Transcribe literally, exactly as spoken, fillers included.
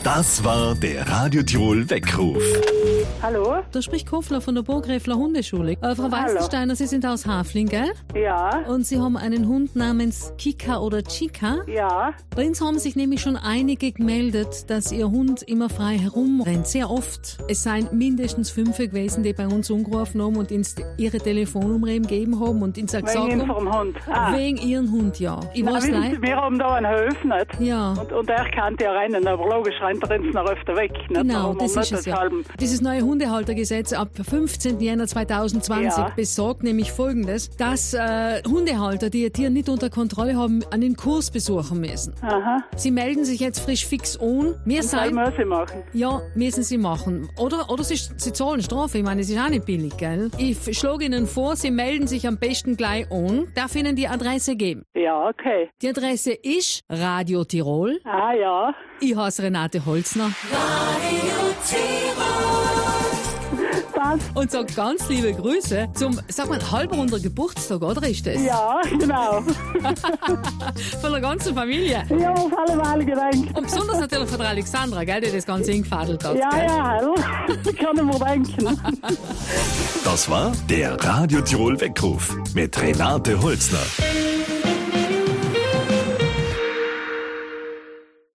Das war der Radio Tirol Weckruf. Hallo? Da spricht Kofler von der Burgräfler Hundeschule. Äh, Frau Weißensteiner, Sie sind aus Hafling, gell? Ja. Und Sie haben einen Hund namens Kika oder Chica. Ja. Bei uns haben sich nämlich schon einige gemeldet, dass ihr Hund immer frei herumrennt. Sehr oft. Es seien mindestens fünf gewesen, die bei uns angerufen haben und uns ihre Telefonnummer eben gegeben haben und uns auch gesagt Wegen haben. vom Hund. Ah. Wegen ihren Hund, ja. Ich Na, weiß wissen nicht. Sie, wir haben da einen geöffnet. Ja. Und, und er kann ja rennen, aber logisch rennt er ins noch öfter weg. Nicht? Genau, Darum das haben ist wir es nicht ja. halben. Dieses neue Hundehaltergesetz ab fünfzehnten Jänner zweitausendzwanzig Ja. besagt nämlich Folgendes, dass äh, Hundehalter, die ihr Tier nicht unter Kontrolle haben, einen Kurs besuchen müssen. Aha. Sie melden sich jetzt frisch fix an. Wir Und sein, das müssen machen. ja, müssen sie machen. Oder, oder sie, sie zahlen Strafe. Ich meine, das ist auch nicht billig, gell? Ich schlage Ihnen vor, Sie melden sich am besten gleich an. Darf Ihnen die Adresse geben? Ja, okay. Die Adresse ist Radio Tirol. Ah, ja. Ich heiße Renate Holzner. Was? Und sag ganz liebe Grüße zum, sag mal, halbrunder Geburtstag, oder ist das? Ja, genau. Von der ganzen Familie. Ich habe auf alle Fälle gedacht. Und besonders natürlich von der Alexandra, gell, die das Ganze hingefadelt hat. Ja, gell? ja, hallo. Kann ich mir denken. Das war der Radio Tirol Weckruf mit Renate Holzner.